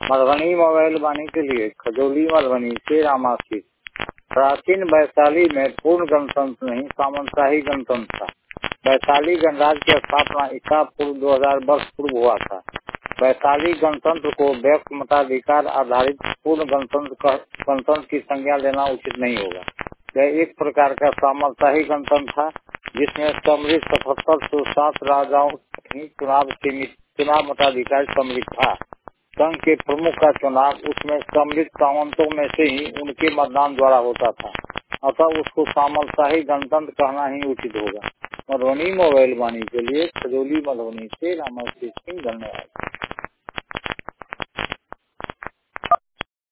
Madhubani mobile वाणी के लिए खजौली मधुबनी से रामाशीष। प्राचीन वैशाली में पूर्ण गणतंत्र नहीं सामंतशाही गणतंत्र था। वैशाली गणराज्य की स्थापना ईसा पूर्व 2000 वर्ष पूर्व हुआ था। वैशाली गणतंत्र को व्यक्त मताधिकार आधारित पूर्ण गणतंत्र की संज्ञा लेना उचित नहीं होगा। यह एक प्रकार का सामंतशाही गणतंत्र था जिसमें सम्मिलित 77 राजाओं ही चुनाव मताधिकार सम्मिलित था। संघ के प्रमुख का चुनाव उसमें सम्मिलित सामंतों में से ही उनके मतदान द्वारा होता था। अतः उसको सामंतशाही गणतंत्र कहना ही उचित होगा। मधुबनी मोबाइल वाणी के लिए खजौली मधुबनी से रामाशीष सिंह। धन्यवाद।